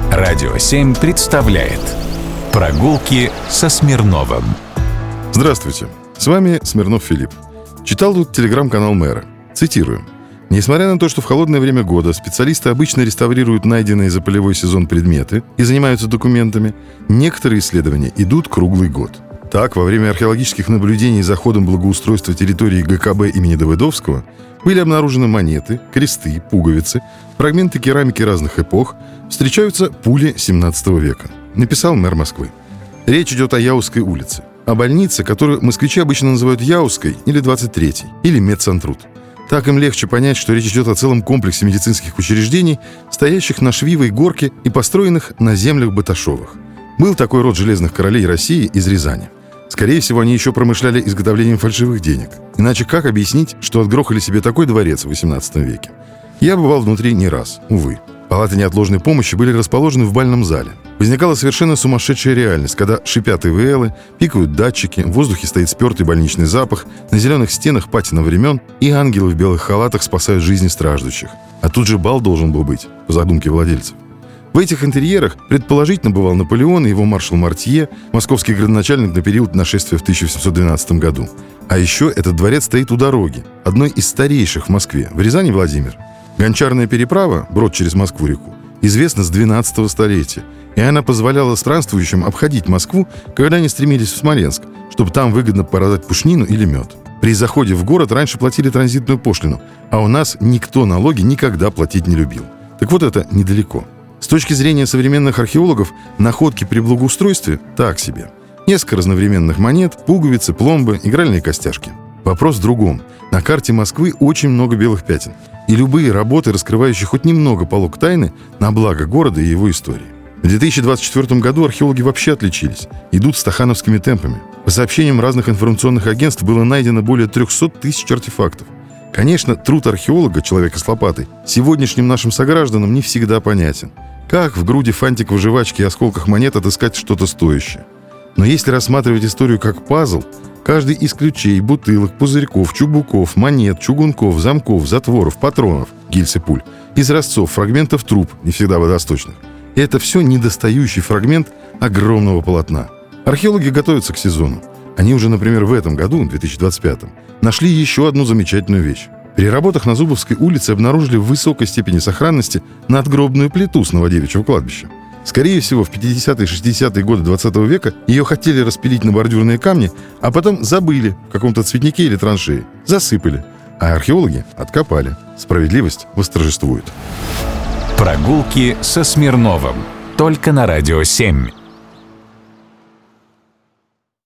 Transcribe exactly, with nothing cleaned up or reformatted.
Радио семь представляет «Прогулки со Смирновым». Здравствуйте, с вами Смирнов Филипп. Читал тут телеграм-канал мэра. Цитирую. Несмотря на то, что в холодное время года специалисты обычно реставрируют найденные за полевой сезон предметы и занимаются документами, некоторые исследования идут круглый год. Так, во время археологических наблюдений за ходом благоустройства территории ГКБ имени Давыдовского были обнаружены монеты, кресты, пуговицы, фрагменты керамики разных эпох, встречаются пули семнадцатого века, написал мэр Москвы. Речь идет о Яузской улице, о больнице, которую москвичи обычно называют Яузской или двадцать третьей, или Медсантрут. Так им легче понять, что речь идет о целом комплексе медицинских учреждений, стоящих на Швивой горке и построенных на землях Баташовых. Был такой род железных королей России из Рязани. Скорее всего, они еще промышляли изготовлением фальшивых денег. Иначе как объяснить, что отгрохали себе такой дворец в восемнадцатом веке? Я бывал внутри не раз, увы. Палаты неотложной помощи были расположены в бальном зале. Возникала совершенно сумасшедшая реальность, когда шипят ИВЛы, пикают датчики, в воздухе стоит спертый больничный запах, на зеленых стенах патина времен, и ангелы в белых халатах спасают жизни страждущих. А тут же бал должен был быть, по задумке владельцев. В этих интерьерах предположительно бывал Наполеон и его маршал Мортье, московский градоначальник на период нашествия в тысяча восемьсот двенадцатом году. А еще этот дворец стоит у дороги, одной из старейших в Москве, в Рязани, Владимир. Гончарная переправа, брод через Москву-реку, известна с двенадцатого столетия, и она позволяла странствующим обходить Москву, когда они стремились в Смоленск, чтобы там выгодно продать пушнину или мед. При заходе в город раньше платили транзитную пошлину, а у нас никто налоги никогда платить не любил. Так вот, это недалеко. С точки зрения современных археологов, находки при благоустройстве так себе. Несколько разновременных монет, пуговицы, пломбы, игральные костяшки. Вопрос в другом. На карте Москвы очень много белых пятен. И любые работы, раскрывающие хоть немного полог тайны, на благо города и его истории. В две тысячи двадцать четвёртом году археологи вообще отличились. Идут стахановскими темпами. По сообщениям разных информационных агентств было найдено более триста тысяч артефактов. Конечно, труд археолога, человека с лопатой, сегодняшним нашим согражданам не всегда понятен. Как в груди фантиков, жвачки и осколках монет отыскать что-то стоящее? Но если рассматривать историю как пазл, каждый из ключей, бутылок, пузырьков, чубуков, монет, чугунков, замков, затворов, патронов, гильз и пуль, изразцов, фрагментов труб, не всегда водосточных, это все недостающий фрагмент огромного полотна. Археологи готовятся к сезону. Они уже, например, в этом году, в две тысячи двадцать пятом, нашли еще одну замечательную вещь. При работах на Зубовской улице обнаружили в высокой степени сохранности надгробную плиту с Новодевичьего кладбища. Скорее всего, в пятидесятые и шестидесятые годы двадцатого века ее хотели распилить на бордюрные камни, а потом забыли в каком-то цветнике или траншее, засыпали, а археологи откопали. Справедливость восторжествует. Прогулки со Смирновым. Только на Радио семь.